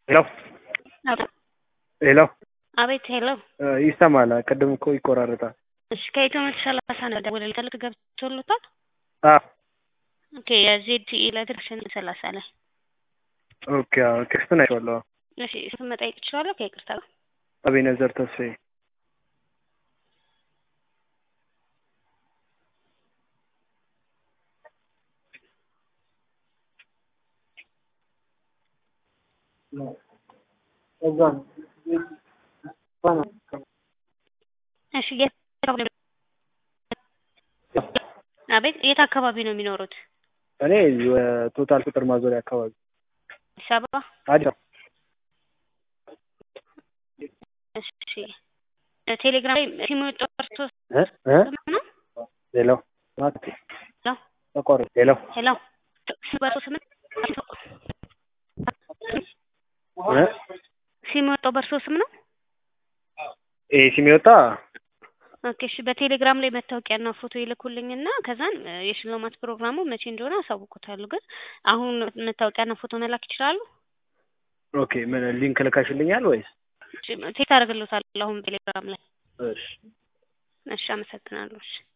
ሄሎ ሄሎ አቤት ሄሎ ይሰማል። ቅድም እኮ ይቆራረጣል። እሺ ከኢትዮ መቶ ሰላሳ ነው ደውለልኝ ተልክ ገብቶልታል። ኦኬ የዜድኢ ለድርሽን 30 ላይ ኦኬ ክርስቲና አይደለም። እሺ ስም መጠየቅ እችላለሁ? ከይቅርታ ጋር አቤነዘር ተስፋዬ። እሺ አቤት የት አካባቢ ነው የሚኖሩት? እኔ ቶታል ቁጥር ማዞሪያ አካባቢ አዲስ አበባ። አዲስ እሺ ቴሌግራም ላይ ሲሞጣ ወርቶ ነው። ሄሎ ማጥቂ ተቆር ሄሎ ሄሎ ሲባቶ ስምንት ሲሞጣው በርሶ ስም ነው። ሲሚወጣ ኦኬ እሺ በቴሌግራም ላይ መታወቂያና ፎቶ ይልኩልኝና ከዛን የሽልማት ፕሮግራሙ መቼ እንደሆነ አሳውቁታለሁ። ግን አሁን መታወቂያና ፎቶ መላክ ይችላሉ? ኦኬ ምን ሊንክ ልካሽልኛል ወይስ ቴክስት አደርግልዎታለሁ አሁን ቴሌግራም ላይ? እሺ እሺ አመሰግናለሁ። እሺ